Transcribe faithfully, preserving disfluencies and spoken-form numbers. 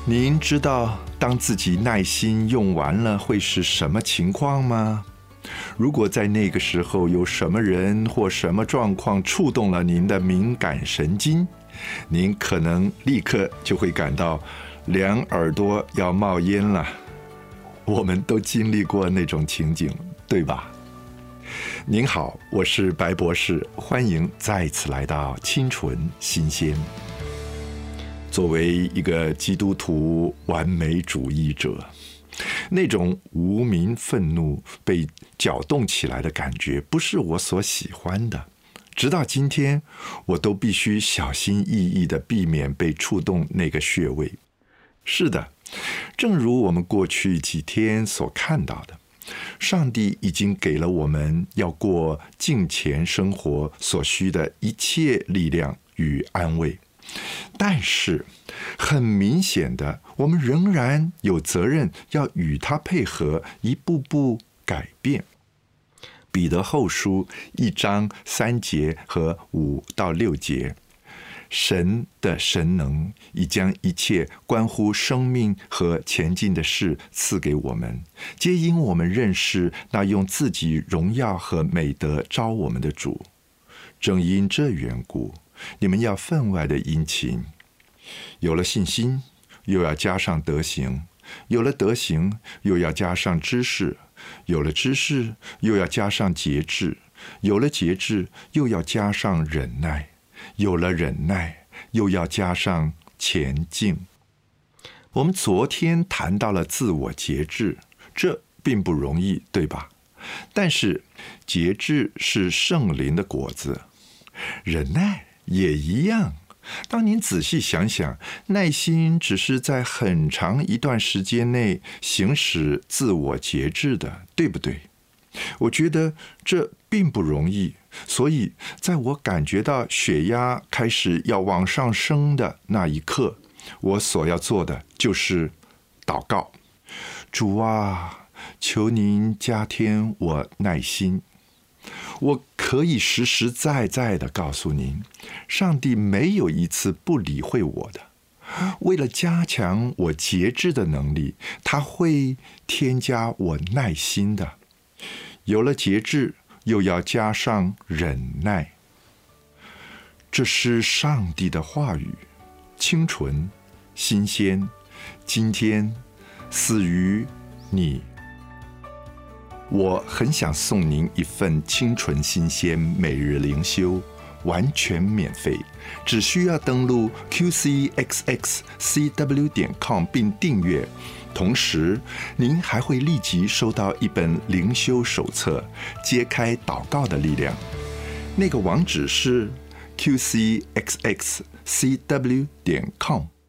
您知道当自己耐心用完了会是什么情况吗？如果在那个时候有什么人或什么状况触动了您的敏感神经，您可能立刻就会感到两耳朵要冒烟了。我们都经历过那种情景，对吧？您好，我是白博士，欢迎再次来到清纯新鲜。作为一个基督徒完美主义者，那种无名愤怒被搅动起来的感觉不是我所喜欢的，直到今天我都必须小心翼翼地避免被触动那个穴位。是的，正如我们过去几天所看到的，上帝已经给了我们要过敬虔生活所需的一切力量与安慰，但是很明显的，我们仍然有责任要与他配合，一步步改变。彼得后书一章三节和五到六节，神的神能已将一切关乎生命和前进的事赐给我们，皆因我们认识那用自己荣耀和美德招我们的主。正因这缘故，你们要分外的殷勤。有了信心，又要加上德行；有了德行，又要加上知识；有了知识，又要加上节制；有了节制，又要加上忍耐；有了忍耐，又要加上前进。我们昨天谈到了自我节制，这并不容易，对吧？但是节制是圣灵的果子，忍耐也一样。当您仔细想想，耐心只是在很长一段时间内行使自我节制的，对不对？我觉得这并不容易，所以在我感觉到血压开始要往上升的那一刻，我所要做的就是祷告。主啊，求您加添我耐心。我可以实实在在地告诉您，上帝没有一次不理会我的。为了加强我节制的能力，他会添加我耐心的。有了节制，又要加上忍耐。这是上帝的话语，清纯、新鲜，今天赐予你。我很想送您一份清纯新鲜每日灵修，完全免费，只需要登录 Q C X X C W 点 com 并订阅。同时，您还会立即收到一本灵修手册，揭开祷告的力量。那个网址是 Q C X X C W 点 com。